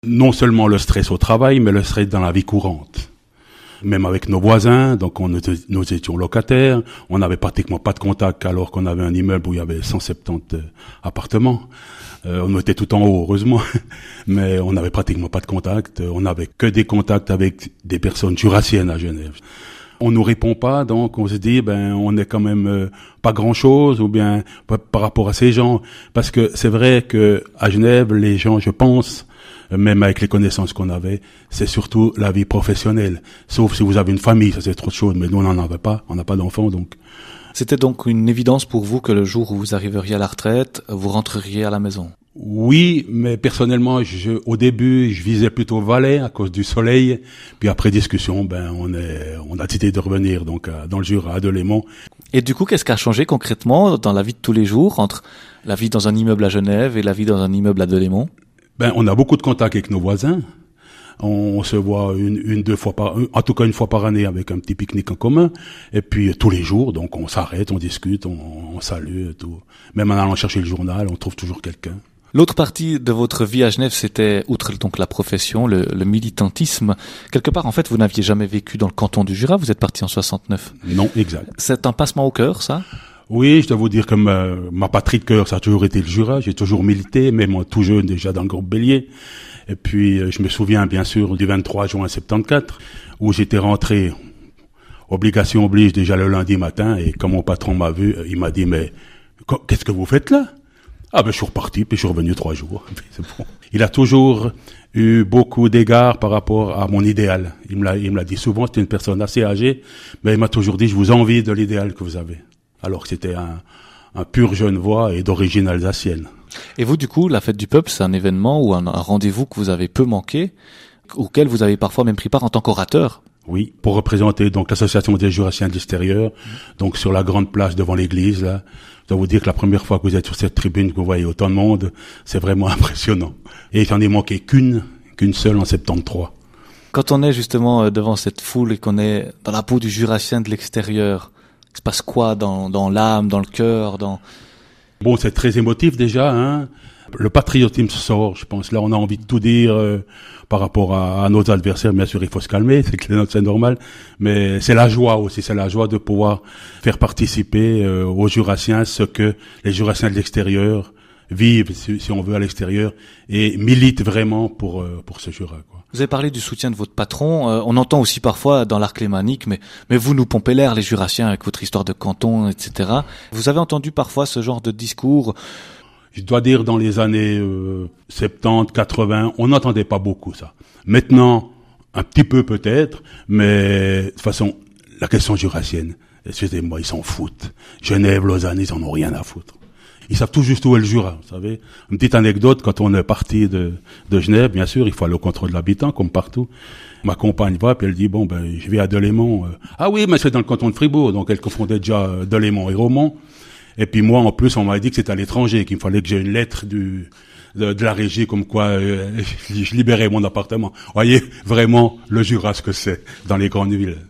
Non seulement le stress au travail, mais le stress dans la vie courante. Même avec nos voisins, donc nous étions locataires, on n'avait pratiquement pas de contact alors qu'on avait un immeuble où il y avait 170 appartements. On était tout en haut, heureusement, mais on n'avait pratiquement pas de contact. On n'avait que des contacts avec des personnes jurassiennes à Genève. On nous répond pas, donc on se dit, on est quand même pas grand-chose, ou bien par rapport à ces gens, parce que c'est vrai que à Genève, les gens, je pense, même avec les connaissances qu'on avait, c'est surtout la vie professionnelle. Sauf si vous avez une famille, ça c'est trop de choses, mais nous on n'en avait pas, on n'a pas d'enfants, donc. C'était donc une évidence pour vous que le jour où vous arriveriez à la retraite, vous rentreriez à la maison? Oui, mais personnellement, au début, je visais plutôt Valais à cause du soleil. Puis après discussion, on a décidé de revenir donc dans le Jura, à Delémont. Et du coup, qu'est-ce qui a changé concrètement dans la vie de tous les jours entre la vie dans un immeuble à Genève et la vie dans un immeuble à Delémont? On a beaucoup de contacts avec nos voisins. On se voit une fois par année avec un petit pique-nique en commun. Et puis tous les jours, donc on s'arrête, on discute, on salue, tout. Même en allant chercher le journal, on trouve toujours quelqu'un. L'autre partie de votre vie à Genève, c'était, outre donc la profession, le militantisme. Quelque part, en fait, vous n'aviez jamais vécu dans le canton du Jura, vous êtes parti en 69. Non, exact. C'est un passement au cœur, ça? Oui, je dois vous dire que ma patrie de cœur, ça a toujours été le Jura. J'ai toujours milité, même tout jeune déjà dans le groupe Bélier. Et puis, je me souviens bien sûr du 23 juin 74, où j'étais rentré, obligation oblige déjà le lundi matin, et quand mon patron m'a vu, il m'a dit, mais qu'est-ce que vous faites là? Je suis reparti, puis je suis revenu 3 jours. C'est bon. Il a toujours eu beaucoup d'égards par rapport à mon idéal. Il me l'a dit souvent, c'était une personne assez âgée, mais il m'a toujours dit, je vous envie de l'idéal que vous avez. Alors que c'était un pur Genevois et d'origine alsacienne. Et vous, du coup, la fête du peuple, c'est un événement ou un rendez-vous que vous avez peu manqué, auquel vous avez parfois même pris part en tant qu'orateur? Oui, pour représenter donc l'association des Jurassiens de l'extérieur, donc sur la grande place devant l'église, là. Je dois vous dire que la première fois que vous êtes sur cette tribune, que vous voyez autant de monde, c'est vraiment impressionnant. Et j'en ai manqué qu'une seule en 73. Quand on est justement devant cette foule et qu'on est dans la peau du Jurassien de l'extérieur, il se passe quoi dans l'âme, dans le cœur, Bon, c'est très émotif déjà, hein. Le patriotisme sort, je pense. Là, on a envie de tout dire par rapport à nos adversaires. Bien sûr, il faut se calmer, c'est normal. Mais c'est la joie aussi, c'est la joie de pouvoir faire participer aux Jurassiens ce que les Jurassiens de l'extérieur vivent, si on veut, à l'extérieur, et militent vraiment pour ce Jura, quoi. Vous avez parlé du soutien de votre patron. On entend aussi parfois dans l'arc lémanique, mais vous nous pompez l'air, les Jurassiens, avec votre histoire de canton, etc. Vous avez entendu parfois ce genre de discours? Je dois dire, dans les années 70, 80, on n'entendait pas beaucoup ça. Maintenant, un petit peu peut-être, mais de toute façon, la question jurassienne, excusez-moi, ils s'en foutent. Genève, Lausanne, ils en ont rien à foutre. Ils savent tout juste où est le Jura, vous savez. Une petite anecdote, quand on est parti de Genève, bien sûr, il faut aller au contrôle de l'habitant, comme partout. Ma compagne va, puis elle dit, je vais à Delémont. Ah oui, mais c'est dans le canton de Fribourg, donc elle confondait déjà Delémont et Romont. Et puis moi, en plus, on m'a dit que c'était à l'étranger, qu'il me fallait que j'ai une lettre de la régie, comme quoi je libérais mon appartement. Vous voyez vraiment le Jura, ce que c'est dans les grandes villes.